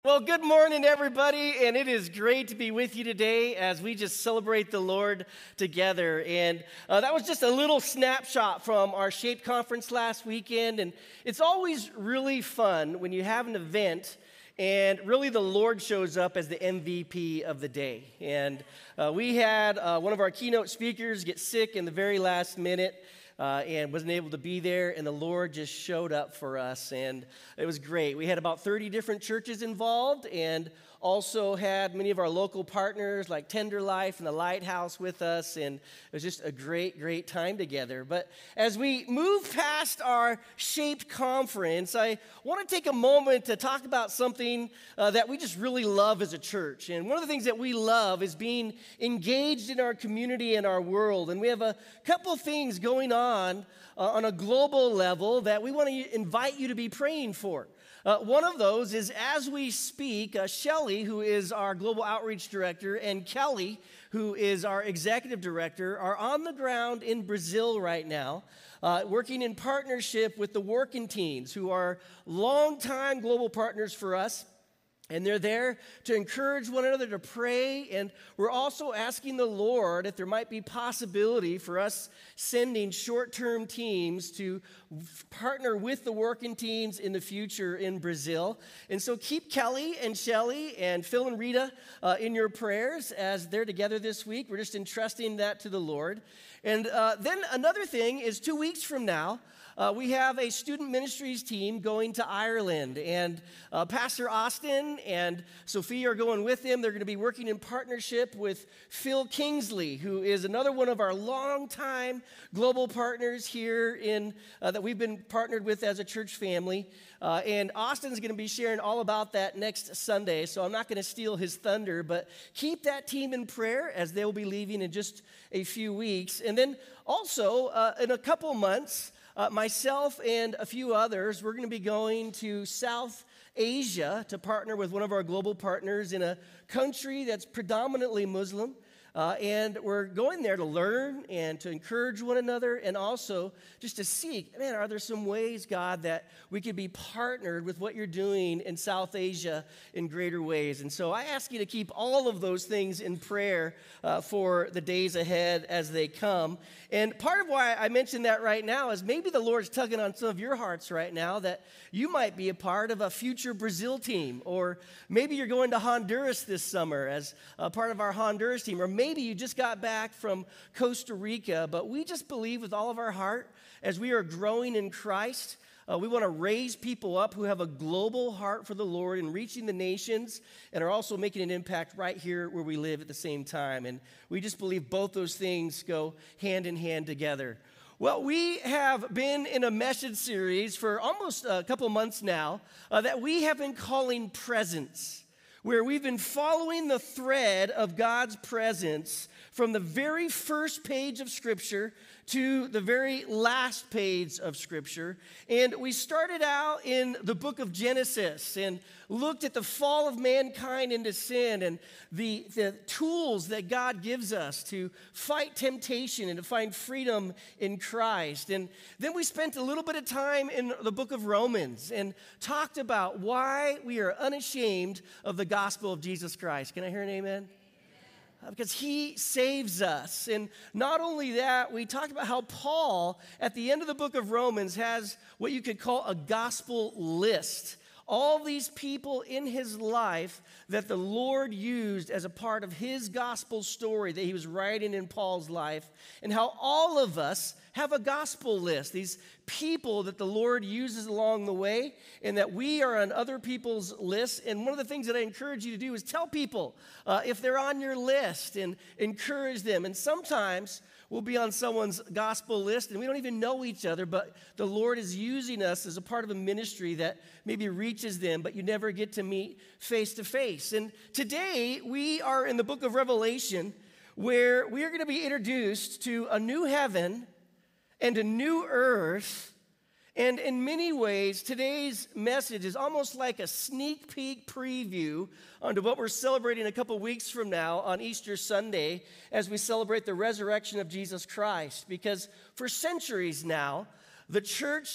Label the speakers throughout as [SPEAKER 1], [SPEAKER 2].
[SPEAKER 1] Well, good morning, everybody, and it is great to be with you today as we just celebrate the Lord together. And that was just a little snapshot from our SHAPE conference last weekend, and it's always really fun when you have an event and really the Lord shows up as the MVP of the day. And we had one of our keynote speakers get sick in the very last minute. And wasn't able to be there, and the Lord just showed up for us, and it was great. We had about 30 different churches involved, and also had many of our local partners like Tender Life and the Lighthouse with us, and it was just a great time together. But as we move past our SHAPE conference, I want to take a moment to talk about something that we just really love as a church. And one of the things that we love is being engaged in our community and our world, and we have a couple things going on a global level that we want to invite you to be praying for. One of those is, as we speak, Shelly, who is our Global Outreach Director, and Kelly, who is our Executive Director, are on the ground in Brazil right now, working in partnership with the Working Teens, who are longtime global partners for us. And they're there to encourage one another to pray. And we're also asking the Lord if there might be possibility for us sending short-term teams to partner with the Working Teens in the future in Brazil. And so keep Kelly and Shelly and Phil and Rita in your prayers as they're together this week. We're just entrusting that to the Lord. And then another thing is 2 weeks from now, we have a student ministries team going to Ireland, and Pastor Austin and Sophia are going with them. They're going to be working in partnership with Phil Kingsley, who is another one of our longtime global partners here that we've been partnered with as a church family. And Austin's going to be sharing all about that next Sunday, so I'm not going to steal his thunder, but keep that team in prayer as they'll be leaving in just a few weeks. And then also, in a couple months, myself and a few others, we're going to be going to South Asia to partner with one of our global partners in a country that's predominantly Muslim. And we're going there to learn and to encourage one another, and also just to seek, man, are there some ways, God, that we could be partnered with what you're doing in South Asia in greater ways? And so I ask you to keep all of those things in prayer for the days ahead as they come. And part of why I mention that right now is maybe the Lord's tugging on some of your hearts right now that you might be a part of a future Brazil team, or maybe you're going to Honduras this summer as a part of our Honduras team, or maybe you just got back from Costa Rica. But we just believe with all of our heart, as we are growing in Christ, we want to raise people up who have a global heart for the Lord and reaching the nations, and are also making an impact right here where we live at the same time. And we just believe both those things go hand in hand together. Well, we have been in a message series for almost a couple months now that we have been calling Presence, where we've been following the thread of God's presence from the very first page of Scripture to the very last page of Scripture. And we started out in the book of Genesis and looked at the fall of mankind into sin and the tools that God gives us to fight temptation and to find freedom in Christ. And then we spent a little bit of time in the book of Romans and talked about why we are unashamed of the gospel of Jesus Christ. Can I hear an amen? Because he saves us. And not only that, we talked about how Paul, at the end of the book of Romans, has what you could call a gospel list. All these people in his life that the Lord used as a part of his gospel story that he was writing in Paul's life, and how all of us have a gospel list, these people that the Lord uses along the way, and that we are on other people's lists. And one of the things that I encourage you to do is tell people if they're on your list and encourage them. And sometimes we'll be on someone's gospel list and we don't even know each other, but the Lord is using us as a part of a ministry that maybe reaches them, but you never get to meet face to face. And today we are in the book of Revelation, where we are going to be introduced to a new heaven and a new earth. And in many ways, today's message is almost like a sneak peek preview onto what we're celebrating a couple weeks from now on Easter Sunday as we celebrate the resurrection of Jesus Christ. Because for centuries now, the church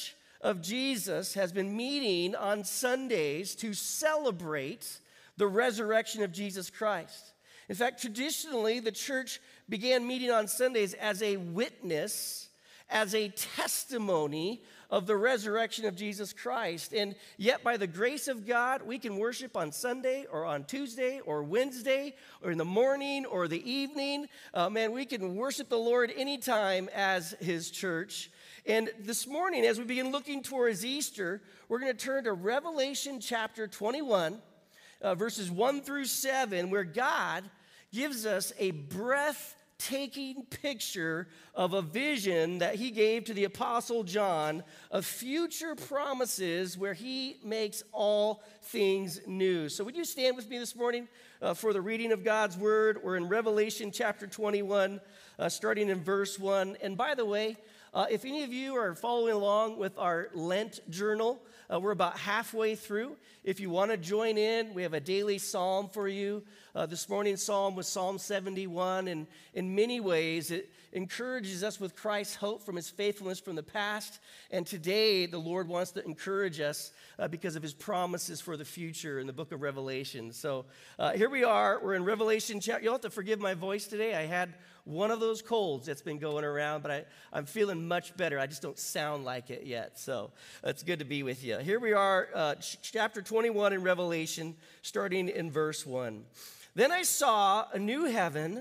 [SPEAKER 1] of Jesus has been meeting on Sundays to celebrate the resurrection of Jesus Christ. In fact, traditionally, the church began meeting on Sundays as a witness, as a testimony of the resurrection of Jesus Christ. And yet, by the grace of God, we can worship on Sunday or on Tuesday or Wednesday or in the morning or the evening. We can worship the Lord anytime as His church. And this morning, as we begin looking towards Easter, we're going to turn to Revelation chapter 21, verses 1 through 7, where God gives us a breathtaking picture of a vision that He gave to the Apostle John of future promises where He makes all things new. So would you stand with me this morning for the reading of God's Word? We're in Revelation chapter 21, starting in verse 1. And by the way, if any of you are following along with our Lent journal, we're about halfway through. If you want to join in, we have a daily psalm for you. This morning's psalm was Psalm 71, and in many ways it encourages us with Christ's hope from His faithfulness from the past. And today the Lord wants to encourage us because of His promises for the future in the book of Revelation. So here we are. We're in Revelation chapter. You'll have to forgive my voice today. I had one of those colds that's been going around, but I'm feeling much better. I just don't sound like it yet. So it's good to be with you. Here we are, chapter 21 in Revelation, starting in verse 1. Then I saw a new heaven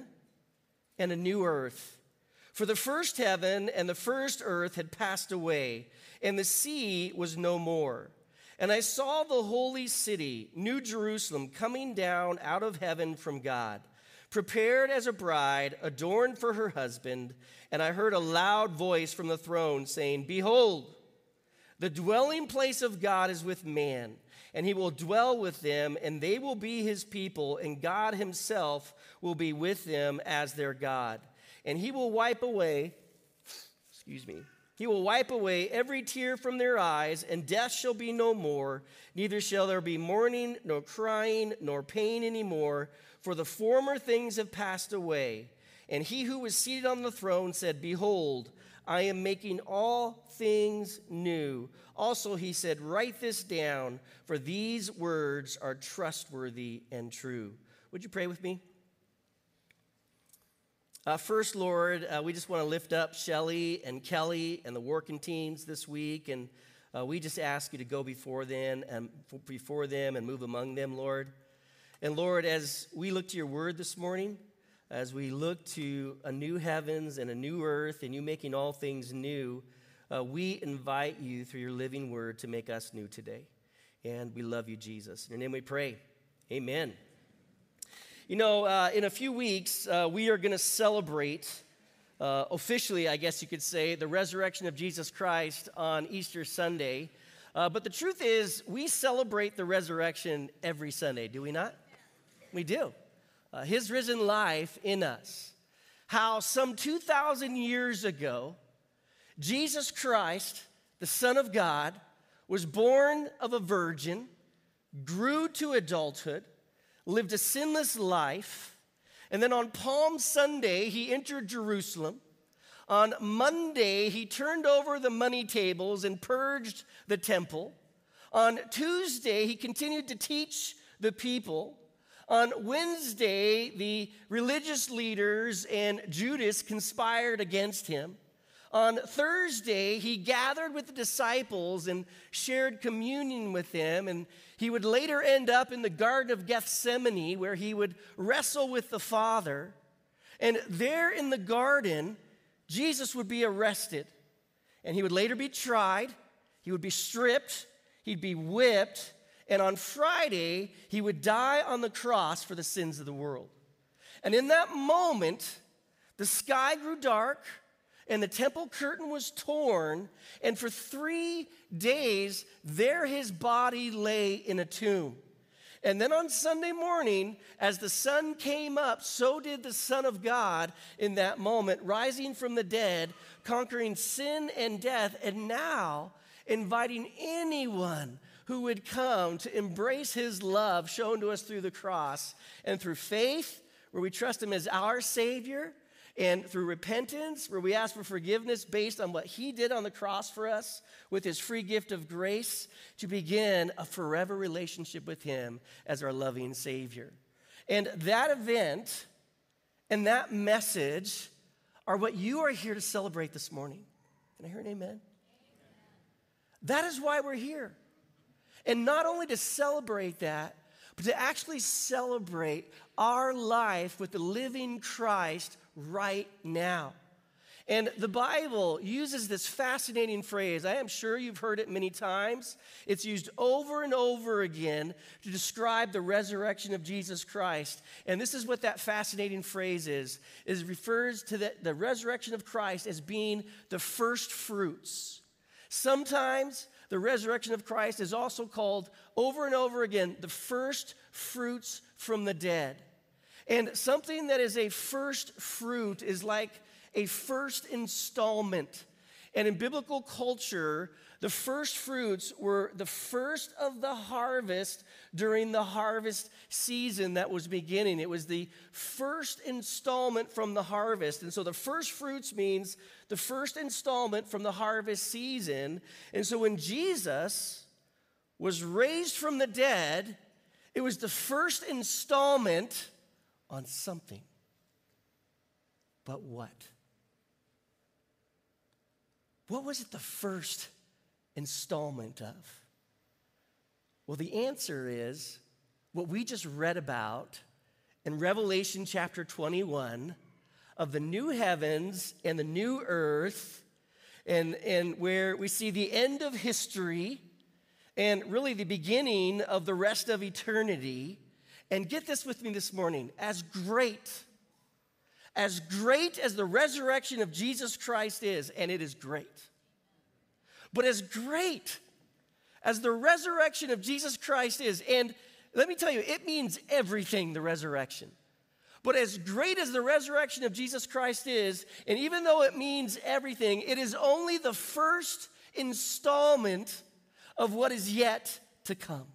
[SPEAKER 1] and a new earth. For the first heaven and the first earth had passed away, and the sea was no more. And I saw the holy city, New Jerusalem, coming down out of heaven from God, prepared as a bride, adorned for her husband. And I heard a loud voice from the throne saying, "Behold, the dwelling place of God is with man, and He will dwell with them, and they will be His people, and God Himself will be with them as their God. And He will wipe away, He will wipe away every tear from their eyes, and death shall be no more, neither shall there be mourning, nor crying, nor pain anymore, for the former things have passed away." And He who was seated on the throne said, "Behold, I am making all things new." Also He said, "Write this down, for these words are trustworthy and true." Would you pray with me? First, Lord, we just want to lift up Shelly and Kelly and the working teams this week, and we just ask You to go before them and move among them, Lord. And Lord, as we look to Your word this morning, as we look to a new heavens and a new earth and You making all things new, we invite You through Your living word to make us new today. And we love You, Jesus. In Your name we pray. Amen. You know, in a few weeks, we are going to celebrate, officially, I guess you could say, the resurrection of Jesus Christ on Easter Sunday. But the truth is, we celebrate the resurrection every Sunday, do we not? We do. His risen life in us. How some 2,000 years ago, Jesus Christ, the Son of God, was born of a virgin, grew to adulthood, lived a sinless life, and then on Palm Sunday, He entered Jerusalem. On Monday, He turned over the money tables and purged the temple. On Tuesday, He continued to teach the people. On Wednesday, the religious leaders and Judas conspired against Him. On Thursday, He gathered with the disciples and shared communion with them, and He would later end up in the Garden of Gethsemane, where He would wrestle with the Father. And there in the garden, Jesus would be arrested, and He would later be tried. He would be stripped, He'd be whipped, and on Friday, He would die on the cross for the sins of the world. And in that moment, the sky grew dark, and the temple curtain was torn, and for 3 days, there His body lay in a tomb. And then on Sunday morning, as the sun came up, so did the Son of God in that moment, rising from the dead, conquering sin and death, and now inviting anyone who would come to embrace His love shown to us through the cross and through faith, where we trust Him as our Savior, And through repentance, where we ask for forgiveness based on what he did on the cross for us with his free gift of grace, to begin a forever relationship with him as our loving Savior. And that event and that message are what you are here to celebrate this morning. Can I hear an amen? Amen. That is why we're here. And not only to celebrate that, but to actually celebrate our life with the living Christ right now. And the Bible uses this fascinating phrase. I am sure you've heard it many times. It's used over and over again to describe the resurrection of Jesus Christ. And this is what that fascinating phrase is. It refers to the resurrection of Christ as being the first fruits. Sometimes the resurrection of Christ is also called over and over again the first fruits from the dead. And something that is a first fruit is like a first installment. And in biblical culture, the first fruits were the first of the harvest during the harvest season that was beginning. It was the first installment from the harvest. And so the first fruits means the first installment from the harvest season. And so when Jesus was raised from the dead, it was the first installment on something. But what? What was it the first installment of? Well, the answer is what we just read about in Revelation chapter 21 of the new heavens and the new earth, and where we see the end of history and really the beginning of the rest of eternity. And get this with me this morning, as great as the resurrection of Jesus Christ is, and it is great, but as great as the resurrection of Jesus Christ is, and let me tell you, it means everything, the resurrection. But as great as the resurrection of Jesus Christ is, and even though it means everything, it is only the first installment of what is yet to come.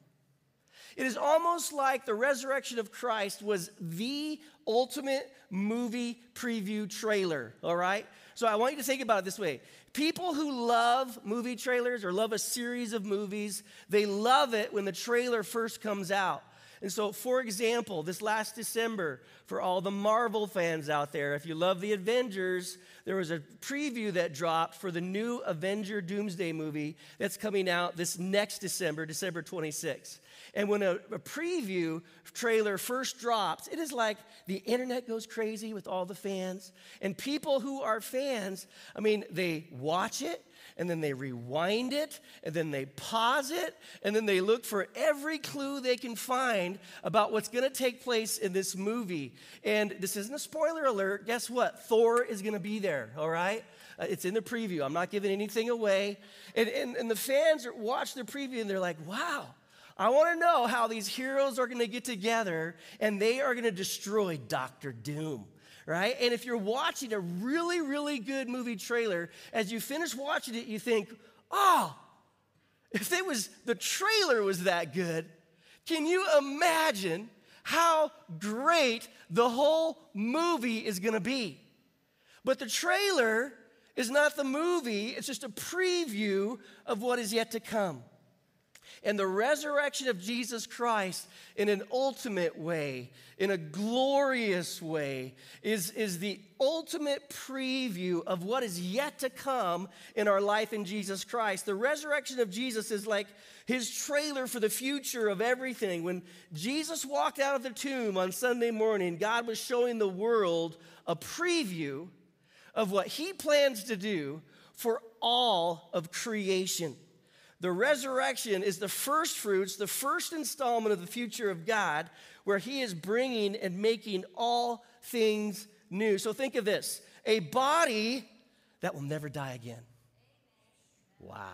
[SPEAKER 1] It is almost like the resurrection of Christ was the ultimate movie preview trailer, all right? So I want you to think about it this way. People who love movie trailers or love a series of movies, they love it when the trailer first comes out. And so, for example, this last December, for all the Marvel fans out there, if you love the Avengers, there was a preview that dropped for the new Avenger Doomsday movie that's coming out this next December, December 26th. And when a preview trailer first drops, it is like the internet goes crazy with all the fans. And people who are fans, I mean, they watch it, and then they rewind it, and then they pause it, and then they look for every clue they can find about what's going to take place in this movie. And this isn't a spoiler alert. Guess what? Thor is going to be there, all right? It's in the preview. I'm not giving anything away. And the fans watch the preview, and they're like, wow, I want to know how these heroes are going to get together, and they are going to destroy Dr. Doom. Right? And if you're watching a really, really good movie trailer, as you finish watching it, you think, oh, if the trailer was that good, can you imagine how great the whole movie is going to be? But the trailer is not the movie. It's just a preview of what is yet to come. And the resurrection of Jesus Christ in an ultimate way, in a glorious way, is the ultimate preview of what is yet to come in our life in Jesus Christ. The resurrection of Jesus is like his trailer for the future of everything. When Jesus walked out of the tomb on Sunday morning, God was showing the world a preview of what he plans to do for all of creation. The resurrection is the first fruits, the first installment of the future of God, where he is bringing and making all things new. So think of this, a body that will never die again. Wow.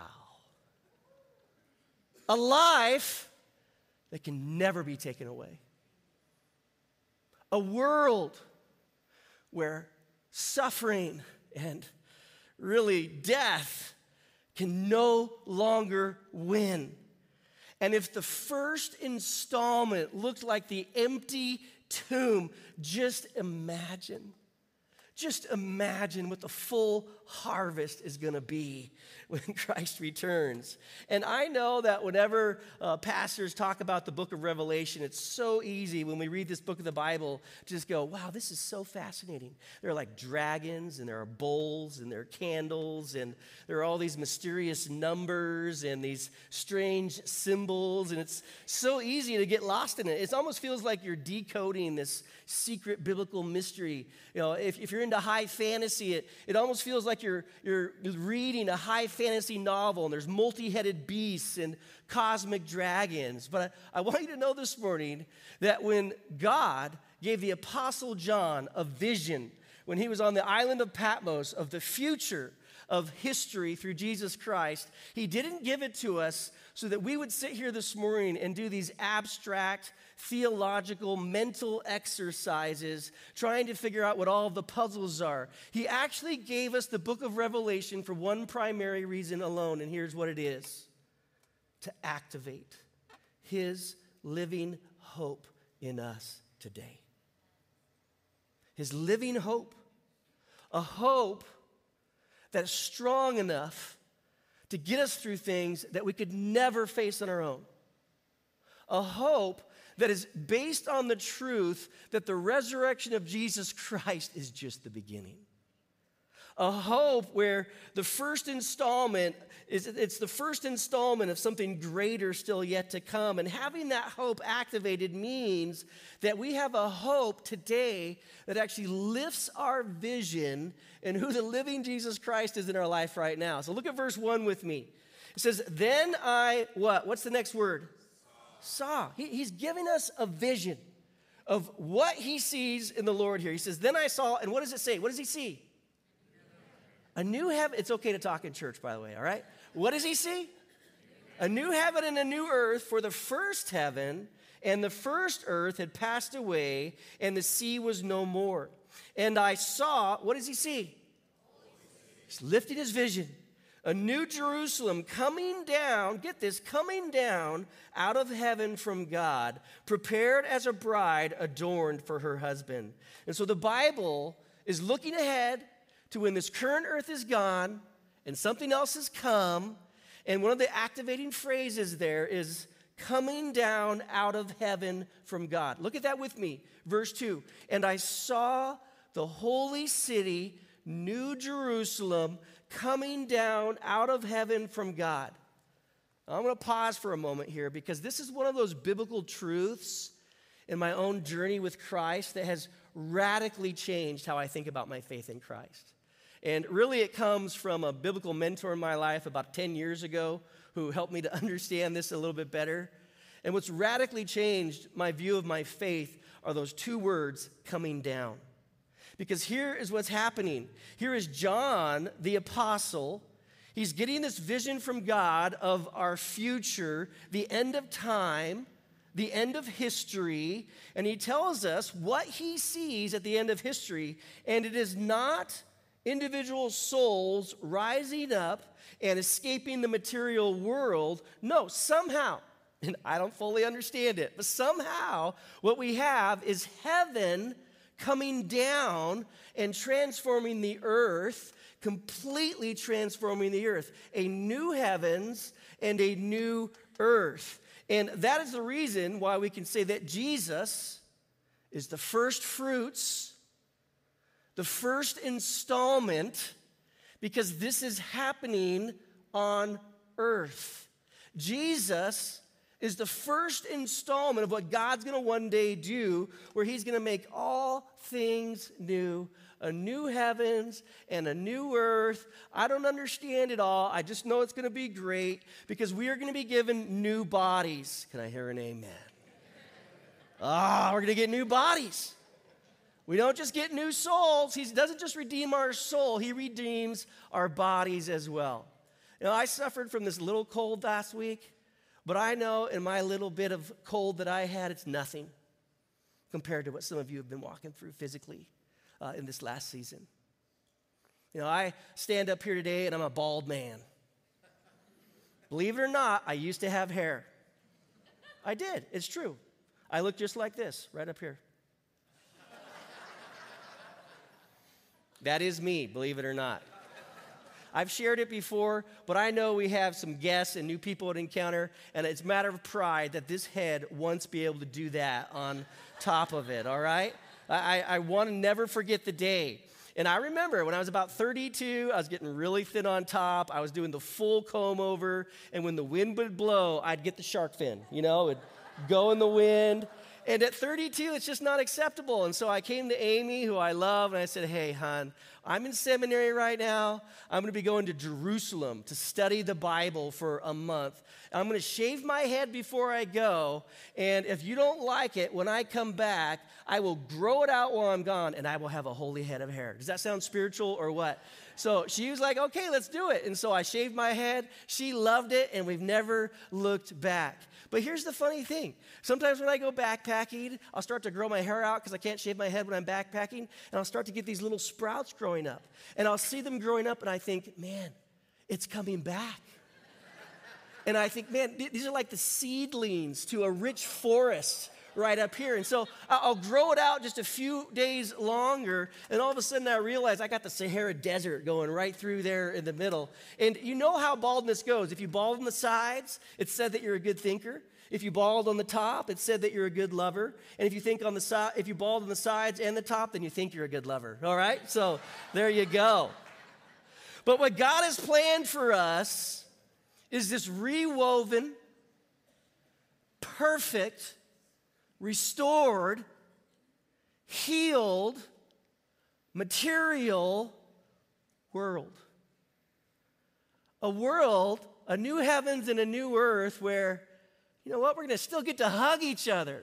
[SPEAKER 1] A life that can never be taken away. A world where suffering and really death can no longer win. And if the first installment looked like the empty tomb, just imagine Just imagine what the full harvest is going to be when Christ returns. And I know that whenever pastors talk about the book of Revelation, it's so easy when we read this book of the Bible to just go, wow, this is so fascinating. There are like dragons, and there are bowls, and there are candles, and there are all these mysterious numbers and these strange symbols, and it's so easy to get lost in it. It almost feels like you're decoding this secret biblical mystery. You know, if you're into high fantasy, it almost feels like you're reading a high fantasy novel, and there's multi-headed beasts and cosmic dragons. But I want you to know this morning that when God gave the Apostle John a vision when he was on the island of Patmos of the future of history through Jesus Christ, he didn't give it to us so that we would sit here this morning and do these abstract, theological, mental exercises trying to figure out what all of the puzzles are. He actually gave us the book of Revelation for one primary reason alone, and here's what it is: to activate his living hope in us today. His living hope, a hope that's strong enough to get us through things that we could never face on our own. A hope that is based on the truth that the resurrection of Jesus Christ is just the beginning. A hope where the first installment it's the first installment of something greater still yet to come. And having that hope activated means that we have a hope today that actually lifts our vision and who the living Jesus Christ is in our life right now. So look at verse 1 with me. It says, then I, what? What's the next word? Saw. He's giving us a vision of what he sees in the Lord here. He says, then I saw, and what does it say? What does he see? A new heaven. It's okay to talk in church, by the way, all right? What does he see? A new heaven and a new earth, for the first heaven and the first earth had passed away, and the sea was no more. And I saw, what does he see? He's lifting his vision. A new Jerusalem coming down, get this, coming down out of heaven from God, prepared as a bride adorned for her husband. And so the Bible is looking ahead to when this current earth is gone and something else has come. And one of the activating phrases there is coming down out of heaven from God. Look at that with me. Verse 2. And I saw the holy city, New Jerusalem, coming down out of heaven from God. I'm going to pause for a moment here because this is one of those biblical truths in my own journey with Christ that has radically changed how I think about my faith in Christ. And really it comes from a biblical mentor in my life about 10 years ago who helped me to understand this a little bit better. And what's radically changed my view of my faith are those two words, coming down. Because here is what's happening. Here is John, the apostle. He's getting this vision from God of our future, the end of time, the end of history. And he tells us what he sees at the end of history. And it is not individual souls rising up and escaping the material world. No, somehow, and I don't fully understand it, but somehow what we have is heaven coming down and transforming the earth, completely transforming the earth. A new heavens and a new earth. And that is the reason why we can say that Jesus is the first fruits, the first installment, because this is happening on earth. Jesus is the first installment of what God's going to one day do, where he's going to make all things new, a new heavens and a new earth. I don't understand it all. I just know it's going to be great because we are going to be given new bodies. Can I hear an amen? We're going to get new bodies. We don't just get new souls. He doesn't just redeem our soul. He redeems our bodies as well. You know, I suffered from this little cold last week, but I know in my little bit of cold that I had, it's nothing compared to what some of you have been walking through physically in this last season. You know, I stand up here today and I'm a bald man. Believe it or not, I used to have hair. I did. It's true. I look just like this, right up here. That is me, believe it or not. I've shared it before, but I know we have some guests and new people at Encounter, and it's a matter of pride that this head wants to be able to do that on top of it, all right? I want to never forget the day. And I remember when I was about 32, I was getting really thin on top. I was doing the full comb over, and when the wind would blow, I'd get the shark fin, it'd go in the wind. And at 32, it's just not acceptable. And so I came to Amy, who I love, and I said, hey, hon, I'm in seminary right now. I'm going to be going to Jerusalem to study the Bible for a month. I'm going to shave my head before I go. And if you don't like it, when I come back, I will grow it out while I'm gone, and I will have a holy head of hair. Does that sound spiritual or what? So she was like, okay, let's do it. And so I shaved my head. She loved it, and we've never looked back. But here's the funny thing. Sometimes when I go backpacking, I'll start to grow my hair out because I can't shave my head when I'm backpacking, and I'll start to get these little sprouts growing up. And I'll see them growing up, and I think, man, it's coming back. And I think, man, these are like the seedlings to a rich forest right up here. And so I'll grow it out just a few days longer, and all of a sudden I realize I got the Sahara Desert going right through there in the middle. And you know how baldness goes. If you bald on the sides, it's said that you're a good thinker. If you bald on the top, it's said that you're a good lover. And if you bald on the sides and the top, then you think you're a good lover. All right? So there you go. But what God has planned for us is this rewoven, perfect, restored, healed, material world. A world, a new heavens and a new earth where, you know what, we're going to still get to hug each other.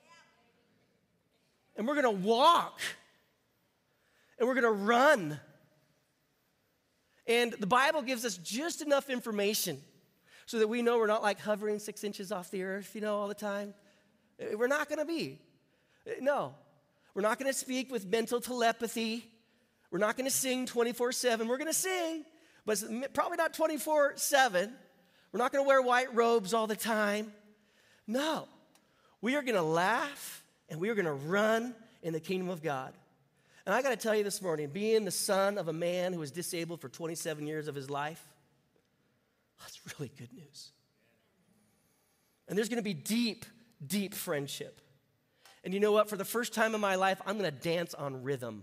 [SPEAKER 1] And we're going to walk. And we're going to run. And the Bible gives us just enough information so that we know we're not like hovering 6 inches off the earth, all the time. We're not going to be. No. We're not going to speak with mental telepathy. We're not going to sing 24/7. We're going to sing, but probably not 24/7. We're not going to wear white robes all the time. No. We are going to laugh, and we are going to run in the kingdom of God. And I got to tell you this morning, being the son of a man who was disabled for 27 years of his life, that's really good news. And there's going to be deep friendship. And you know what? For the first time in my life, I'm going to dance on rhythm.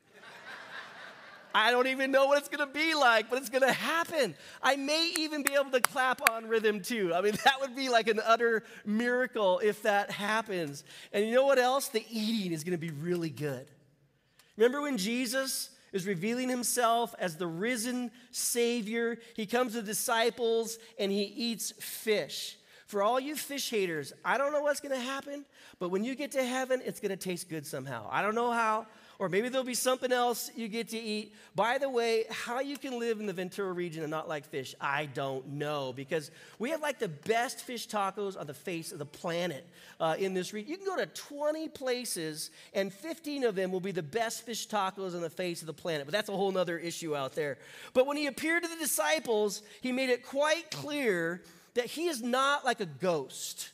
[SPEAKER 1] I don't even know what it's going to be like, but it's going to happen. I may even be able to clap on rhythm too. I mean, that would be like an utter miracle if that happens. And you know what else? The eating is going to be really good. Remember when Jesus is revealing himself as the risen Savior? He comes to the disciples and he eats fish. For all you fish haters, I don't know what's going to happen, but when you get to heaven, it's going to taste good somehow. I don't know how, or maybe there'll be something else you get to eat. By the way, how you can live in the Ventura region and not like fish, I don't know, because we have like the best fish tacos on the face of the planet in this region. You can go to 20 places, and 15 of them will be the best fish tacos on the face of the planet, but that's a whole other issue out there. But when he appeared to the disciples, he made it quite clear that he is not like a ghost.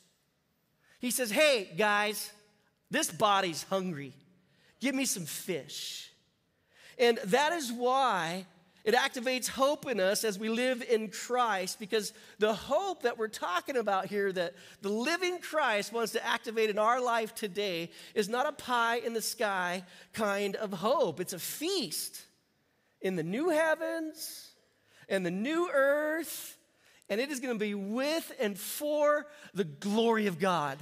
[SPEAKER 1] He says, hey, guys, this body's hungry. Give me some fish. And that is why it activates hope in us as we live in Christ, because the hope that we're talking about here, that the living Christ wants to activate in our life today, is not a pie in the sky kind of hope. It's a feast in the new heavens and the new earth. And it is going to be with and for the glory of God.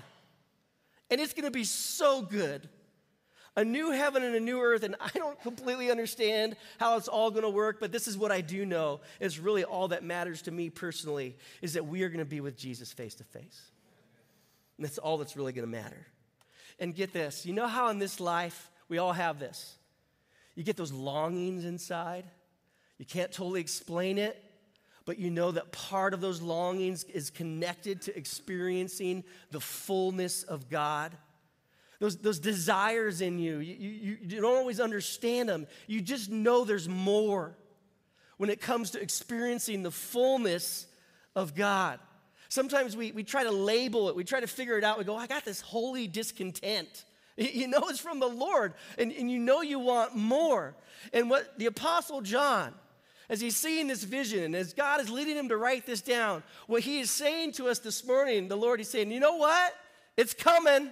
[SPEAKER 1] And it's going to be so good. A new heaven and a new earth, and I don't completely understand how it's all going to work, but this is what I do know. It's really all that matters to me personally, is that we are going to be with Jesus face to face. And that's all that's really going to matter. And get this, you know how in this life, we all have this. You get those longings inside. You can't totally explain it. But you know that part of those longings is connected to experiencing the fullness of God. Those desires in you, you don't always understand them. You just know there's more when it comes to experiencing the fullness of God. Sometimes we try to label it. We try to figure it out. We go, I got this holy discontent. You know it's from the Lord, and you know you want more. And what the Apostle John, as he's seeing this vision, and as God is leading him to write this down, what he is saying to us this morning, the Lord, he's saying, you know what? It's coming.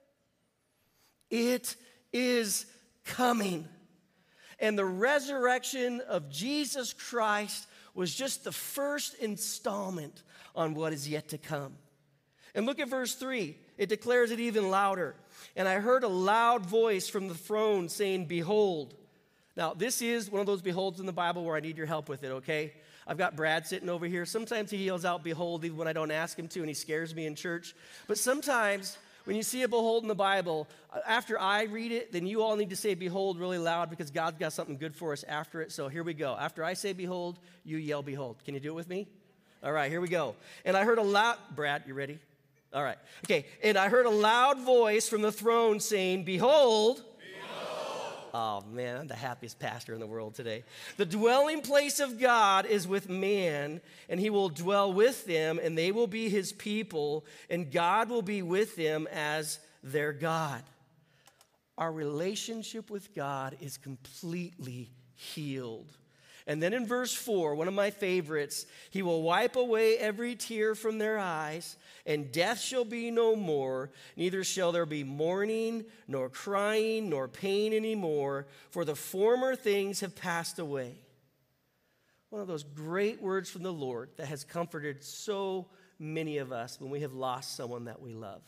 [SPEAKER 1] It is coming. And the resurrection of Jesus Christ was just the first installment on what is yet to come. And look at verse 3. It declares it even louder. And I heard a loud voice from the throne saying, behold. Now, this is one of those beholds in the Bible where I need your help with it, okay? I've got Brad sitting over here. Sometimes he yells out behold even when I don't ask him to, and he scares me in church. But sometimes when you see a behold in the Bible, after I read it, then you all need to say behold really loud because God's got something good for us after it. So here we go. After I say behold, you yell behold. Can you do it with me? All right, here we go. And I heard a loud, Brad, you ready? All right. Okay. And I heard a loud voice from the throne saying, behold. Oh, man, I'm the happiest pastor in the world today. The dwelling place of God is with man, and he will dwell with them, and they will be his people, and God will be with them as their God. Our relationship with God is completely healed. And then in verse 4, one of my favorites, he will wipe away every tear from their eyes, and death shall be no more, neither shall there be mourning, nor crying, nor pain anymore, for the former things have passed away. One of those great words from the Lord that has comforted so many of us when we have lost someone that we love.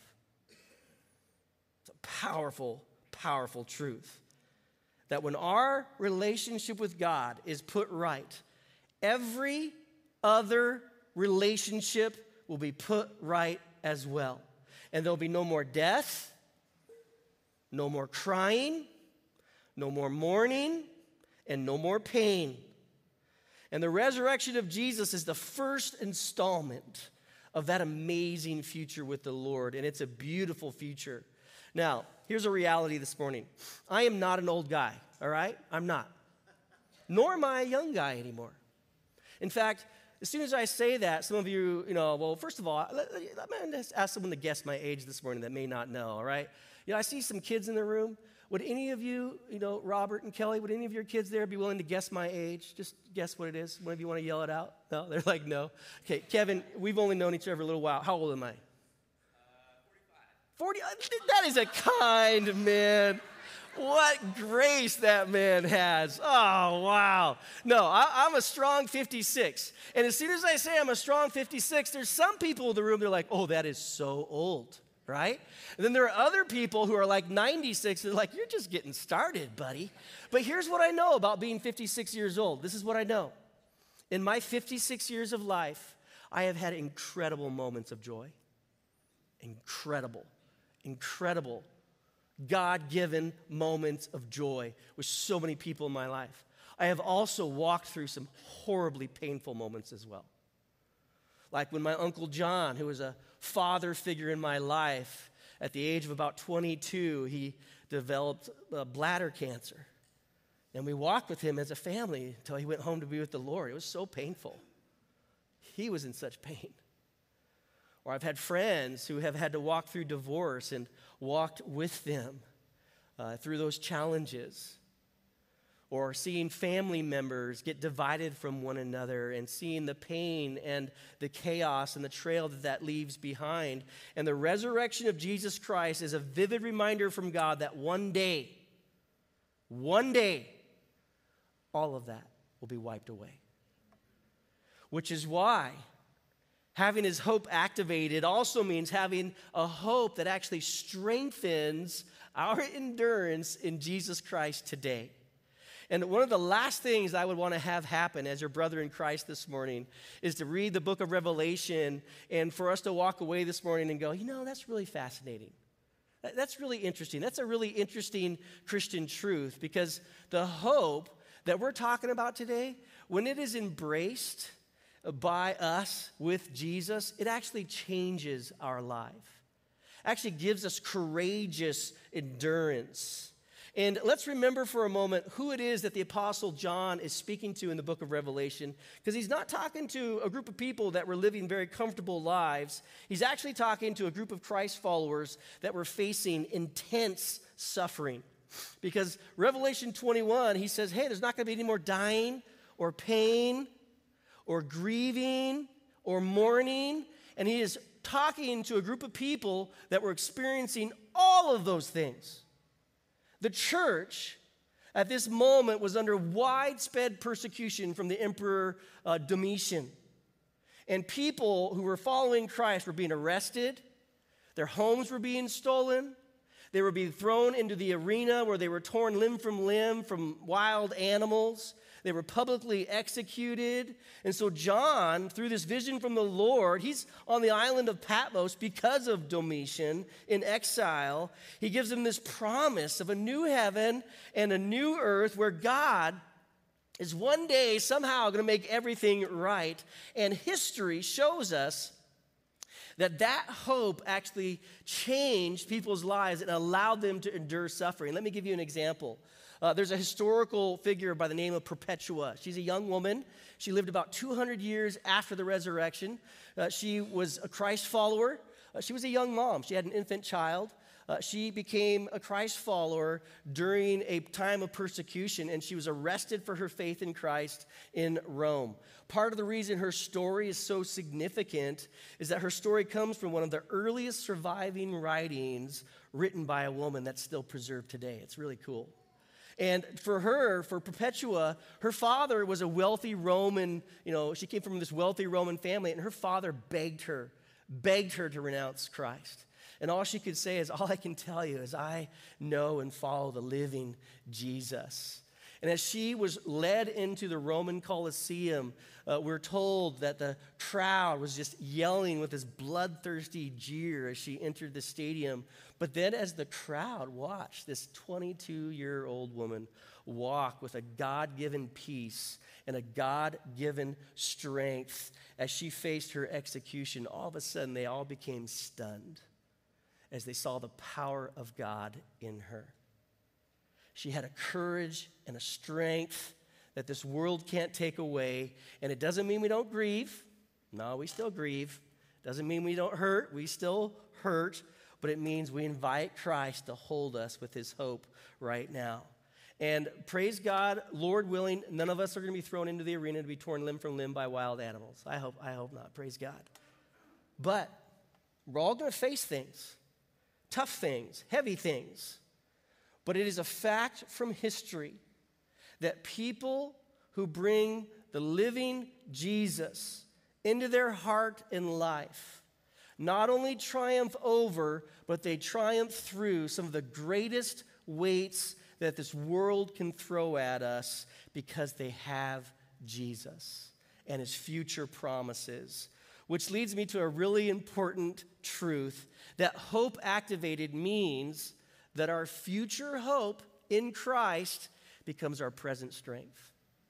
[SPEAKER 1] It's a powerful, powerful truth. That when our relationship with God is put right, every other relationship will be put right as well. And there'll be no more death, no more crying, no more mourning, and no more pain. And the resurrection of Jesus is the first installment of that amazing future with the Lord, and it's a beautiful future. Now, here's a reality this morning. I am not an old guy, all right? I'm not. Nor am I a young guy anymore. In fact, as soon as I say that, some of you, well, first of all, I'm going to ask someone to guess my age this morning that may not know, all right? I see some kids in the room. Would any of you, Robert and Kelly, would any of your kids there be willing to guess my age? Just guess what it is. One of you want to yell it out? No? They're like, no. Okay, Kevin, we've only known each other a little while. How old am I? 40, that is a kind man. What grace that man has. Oh, wow. No, I'm a strong 56. And as soon as I say I'm a strong 56, there's some people in the room, they're like, oh, that is so old, right? And then there are other people who are like 96, they're like, you're just getting started, buddy. But here's what I know about being 56 years old. This is what I know. In my 56 years of life, I have had incredible moments of joy. Incredible, God-given moments of joy with so many people in my life. I have also walked through some horribly painful moments as well. Like when my Uncle John, who was a father figure in my life, at the age of about 22, he developed bladder cancer. And we walked with him as a family until he went home to be with the Lord. It was so painful. He was in such pain. Or I've had friends who have had to walk through divorce and walked with them through those challenges. Or seeing family members get divided from one another and seeing the pain and the chaos and the trail that leaves behind. And the resurrection of Jesus Christ is a vivid reminder from God that one day, all of that will be wiped away. Which is why having his hope activated also means having a hope that actually strengthens our endurance in Jesus Christ today. And one of the last things I would want to have happen as your brother in Christ this morning is to read the book of Revelation and for us to walk away this morning and go, that's really fascinating. That's really interesting. That's a really interesting Christian truth because the hope that we're talking about today, when it is embraced by us with Jesus, it actually changes our life. Actually gives us courageous endurance. And let's remember for a moment who it is that the Apostle John is speaking to in the book of Revelation, because he's not talking to a group of people that were living very comfortable lives. He's actually talking to a group of Christ followers that were facing intense suffering. Because Revelation 21, he says, hey, there's not going to be any more dying or pain or grieving or mourning. And he is talking to a group of people that were experiencing all of those things. The church at this moment was under widespread persecution from the Emperor Domitian. And people who were following Christ were being arrested. Their homes were being stolen. They were being thrown into the arena where they were torn limb from limb from wild animals. They were publicly executed. And so John, through this vision from the Lord, he's on the island of Patmos because of Domitian in exile. He gives him this promise of a new heaven and a new earth where God is one day somehow going to make everything right. And history shows us that hope actually changed people's lives and allowed them to endure suffering. Let me give you an example. There's a historical figure by the name of Perpetua. She's a young woman. She lived about 200 years after the resurrection. She was a Christ follower. She was a young mom. She had an infant child. She became a Christ follower during a time of persecution, and she was arrested for her faith in Christ in Rome. Part of the reason her story is so significant is that her story comes from one of the earliest surviving writings written by a woman that's still preserved today. It's really cool. And for her, for Perpetua, her father was a wealthy Roman, she came from this wealthy Roman family, and her father begged her to renounce Christ. And all she could say is, all I can tell you is I know and follow the living Jesus. And as she was led into the Roman Colosseum, we're told that the crowd was just yelling with this bloodthirsty jeer as she entered the stadium. But then as the crowd watched this 22-year-old woman walk with a God-given peace and a God-given strength as she faced her execution, all of a sudden they all became stunned as they saw the power of God in her. She had a courage and a strength that this world can't take away. And it doesn't mean we don't grieve. No, we still grieve. Doesn't mean we don't hurt. We still hurt. But it means we invite Christ to hold us with his hope right now. And praise God, Lord willing, none of us are going to be thrown into the arena to be torn limb from limb by wild animals. I hope not. Praise God. But we're all going to face things. Tough things, heavy things. But it is a fact from history that people who bring the living Jesus into their heart and life not only triumph over, but they triumph through some of the greatest weights that this world can throw at us because they have Jesus and his future promises. Which leads me to a really important truth that hope activated means that our future hope in Christ becomes our present strength.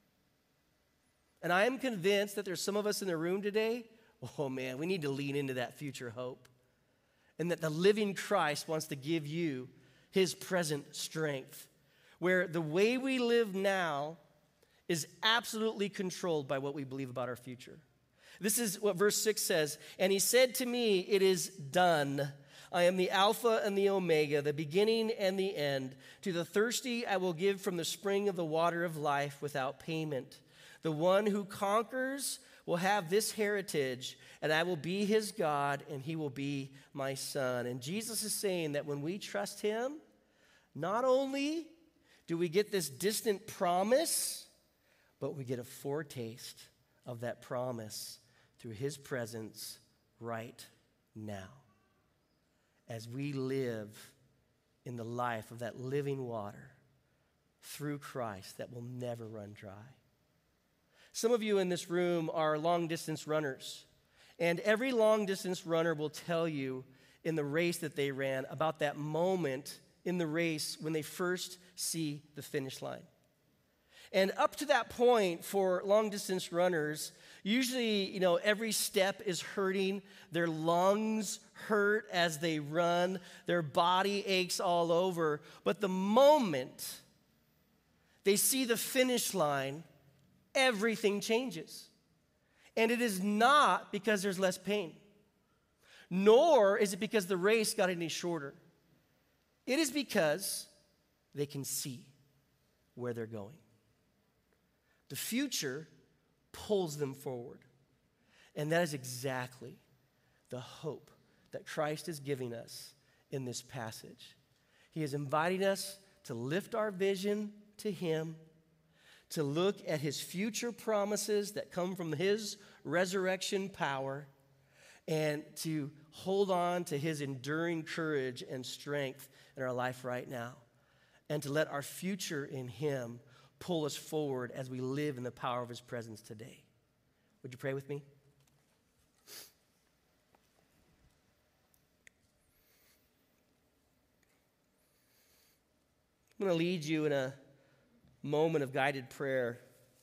[SPEAKER 1] And I am convinced that there's some of us in the room today, oh man, we need to lean into that future hope. And that the living Christ wants to give you his present strength. Where the way we live now is absolutely controlled by what we believe about our future. This is what verse 6 says. And he said to me, it is done. I am the Alpha and the Omega, the beginning and the end. To the thirsty I will give from the spring of the water of life without payment. The one who conquers will have this heritage, and I will be his God, and he will be my son. And Jesus is saying that when we trust him, not only do we get this distant promise, but we get a foretaste of that promise through his presence right now. As we live in the life of that living water through Christ that will never run dry. Some of you in this room are long-distance runners, and every long-distance runner will tell you in the race that they ran about that moment in the race when they first see the finish line. And up to that point for long-distance runners, usually, every step is hurting. Their lungs hurt as they run. Their body aches all over. But the moment they see the finish line, everything changes. And it is not because there's less pain, nor is it because the race got any shorter. It is because they can see where they're going. The future pulls them forward. And that is exactly the hope that Christ is giving us in this passage. He is inviting us to lift our vision to Him, to look at His future promises that come from His resurrection power, and to hold on to His enduring courage and strength in our life right now, and to let our future in Him pull us forward as we live in the power of His presence today. Would you pray with me? I'm going to lead you in a moment of guided prayer.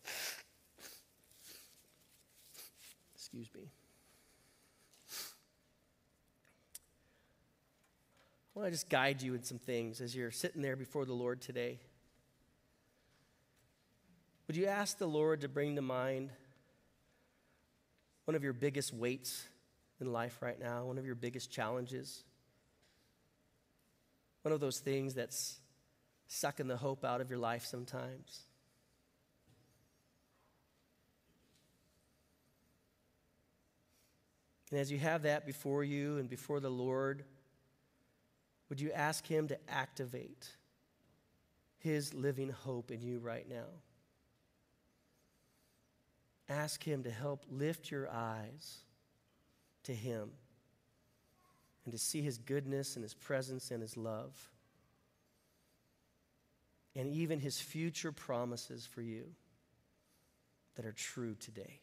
[SPEAKER 1] Excuse me. I want to just guide you in some things as you're sitting there before the Lord today. Would you ask the Lord to bring to mind one of your biggest weights in life right now, one of your biggest challenges, one of those things that's sucking the hope out of your life sometimes? And as you have that before you and before the Lord, would you ask Him to activate His living hope in you right now? Ask Him to help lift your eyes to Him and to see His goodness and His presence and His love, and even His future promises for you that are true today.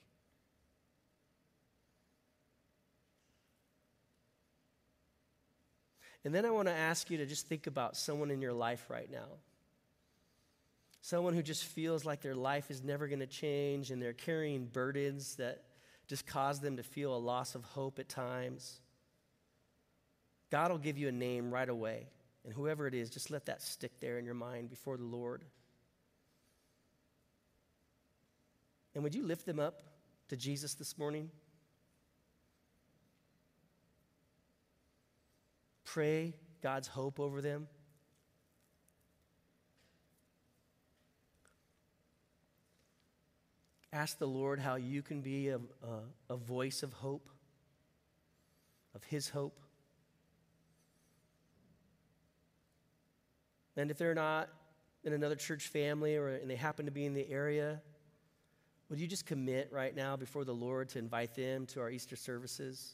[SPEAKER 1] And then I want to ask you to just think about someone in your life right now. Someone who just feels like their life is never going to change and they're carrying burdens that just cause them to feel a loss of hope at times. God will give you a name right away. And whoever it is, just let that stick there in your mind before the Lord. And would you lift them up to Jesus this morning? Pray God's hope over them. Ask the Lord how you can be a voice of hope, of His hope. And if they're not in another church family and they happen to be in the area, would you just commit right now before the Lord to invite them to our Easter services?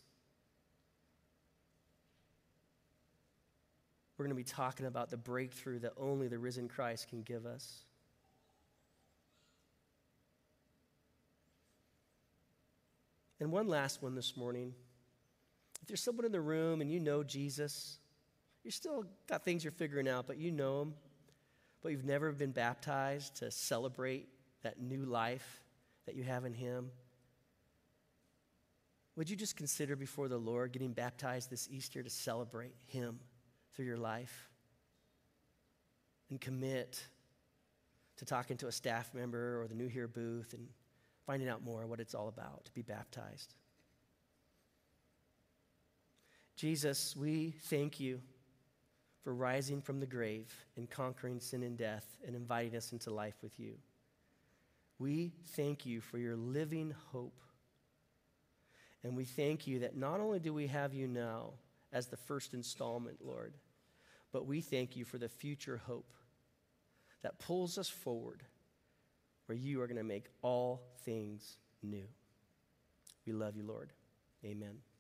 [SPEAKER 1] We're going to be talking about the breakthrough that only the risen Christ can give us. And one last one this morning. If there's someone in the room and you know Jesus, you're still got things you're figuring out, but you know Him, but you've never been baptized to celebrate that new life that you have in Him, would you just consider before the Lord getting baptized this Easter to celebrate Him through your life? And commit to talking to a staff member or the New Here booth and finding out more what it's all about to be baptized. Jesus, we thank You for rising from the grave and conquering sin and death and inviting us into life with You. We thank You for Your living hope. And we thank You that not only do we have You now as the first installment, Lord, but we thank You for the future hope that pulls us forward, where You are going to make all things new. We love You, Lord. Amen.